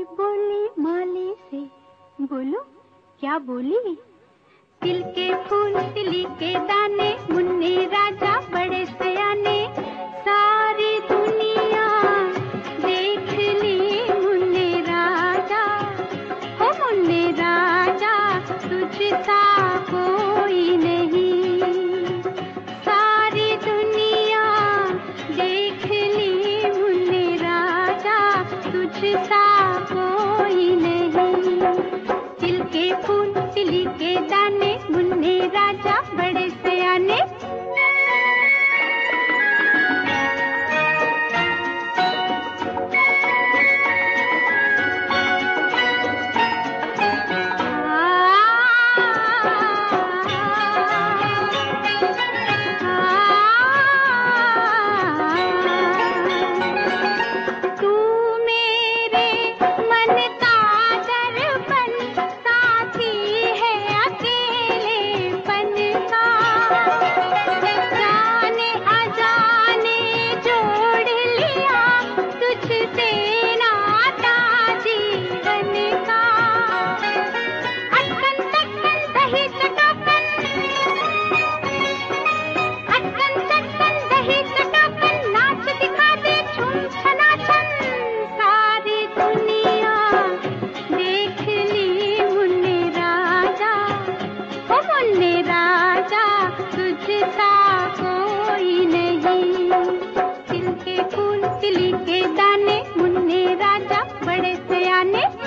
बोली माली से, बोलो क्या बोली? तिल के फूल तिली के दाने, मुन्ने राजा बड़े सयाने, सारी दुनिया देख ली मुन्ने राजा, हो मुन्ने राजा तुझसा कोई नहीं, सारी दुनिया देख ली मुन्ने राजा तुझसा कोई नहीं। तिल के फूल तिली के दाने, मुन्ने राजा बड़े सयाने। तुझसा कोई नहीं, तिल के फूल तिली के दाने, मुन्ने राजा बड़े सयाने।